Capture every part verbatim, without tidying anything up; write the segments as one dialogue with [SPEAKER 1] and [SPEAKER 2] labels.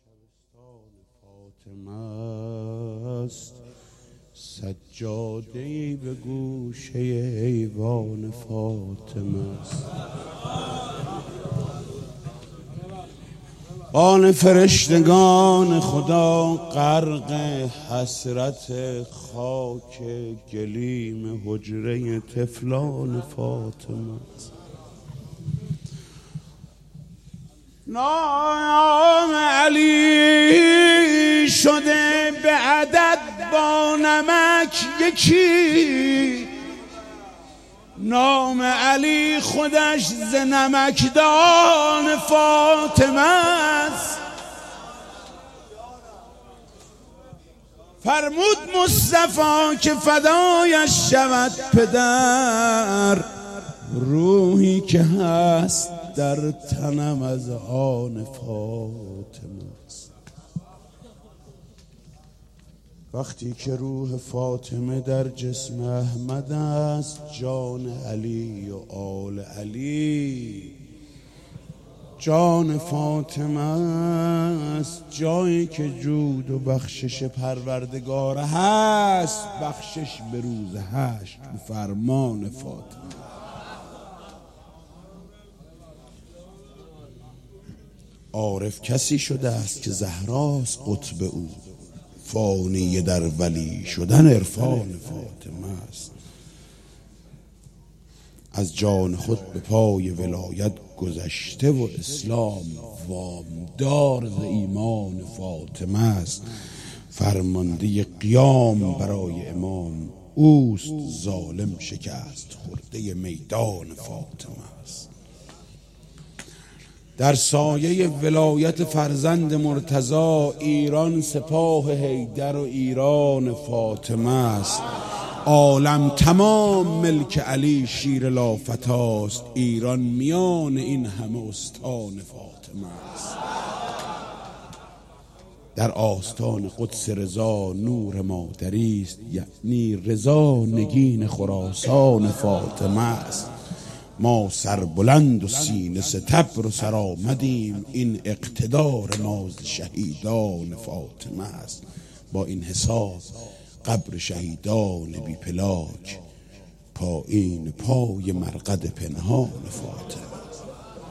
[SPEAKER 1] شبستان فاطمه است، سجاده‌ای به گوشه ایوان فاطمه است. آن فرشتگان خدا غرق حسرت خاک گلیم حجره طفلان فاطمه است. نام علی شده به عدد با نمک یکی، نام علی خودش ز نمکدان فاطمه است. فرمود مصطفی که فدایش شود پدر، روحی که هست در تنم از آن فاطمه است. وقتی که روح فاطمه در جسم احمد است، جان علی و آل علی جان فاطمه است. جایی که جود و بخشش پروردگار هست، بخشش به روز حشر به فرمان فاطمه. عارف کسی شده است که زهراست قطب او، فانی در ولی شدن عرفان فاطمه است. از جان خود به پای ولایت گذشته و اسلام وامدار ز ایمان فاطمه است. فرمانده قیام برای امام اوست، ظالم شکست خورده میدان فاطمه است. در سایه ولایت فرزند مرتضی، ایران سپاه حیدر و ایران فاطمه است. عالم تمام ملک علی شیر لافتاست، ایران میان این همه استان فاطمه است. در آستان قدس رضا نور مادری است، یعنی رضا نگین خراسان فاطمه است. ما سربلند و سینه ستبر و سرآمدیم، این اقتدار ما ز شهیدان فاطمه است. با این حساب قبر شهیدان بی پلاک، پایین پای مرقد پنهان فاطمه است.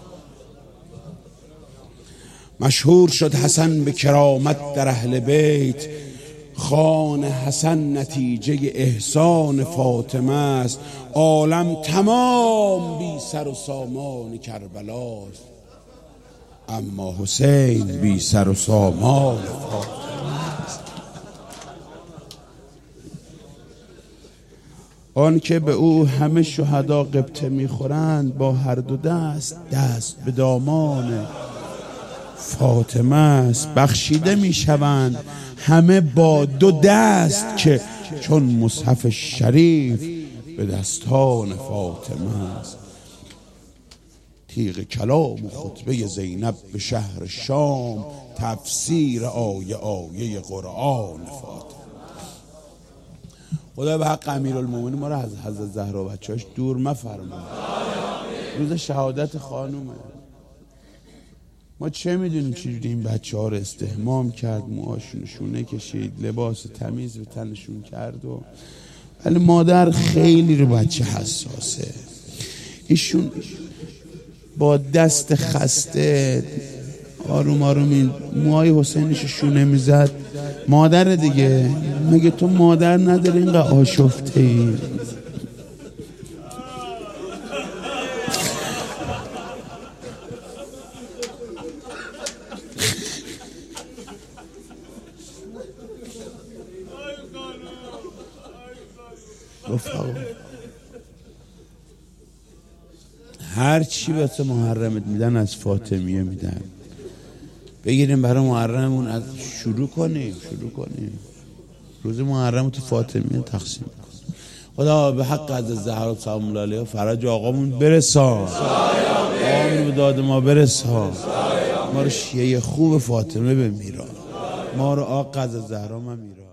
[SPEAKER 1] مشهور شد حسن به کرامت در اهل بیت، خان حسن نتیجه احسان فاطمه است. عالم تمام بی سر و سامان کربلاست، اما حسین بی سر و سامان فاطمه است. آن که به او همه شهدا غبطه میخورند، با هر دو دست دست به دامان فاطمه است. بخشیده میشوند همه با دو دست، که چون مصحف شریف به دستان فاطمه است. تیغ کلام و خطبه زینب به شهر شام، تفسیر آیه آیه قرآن فاطمه. خدا به حق امیرالمومنین ما را از حضرت زهرا و بچه‌هاش دور مفرما. روز شهادت خانومه، ما چه میدونیم چجوری این بچه ها رو استحمام کرد، موهاشون شونه کشید، لباس تمیز به تنشون کرد، و ولی مادر خیلی رو بچه حساسه. ایشون با دست خسته آروم آروم این موهای حسینش شونه میزد. مادر دیگه، مگه تو مادر نداری اینقدر آشفته ای؟ هر چی واسه محرمت میدن از فاطمیه میدن، بگیریم برای محرممون از شروع کنیم شروع کنیم روز محرم تو فاطمیه تقسیم کنیم. خدا به حق از زهرا سلام الله علیها فرج آقامون برسان، آمین به داد ما برسان، ما رو شیعه خوب فاطمه بمیران، ما رو آقا از زهرا ما میران.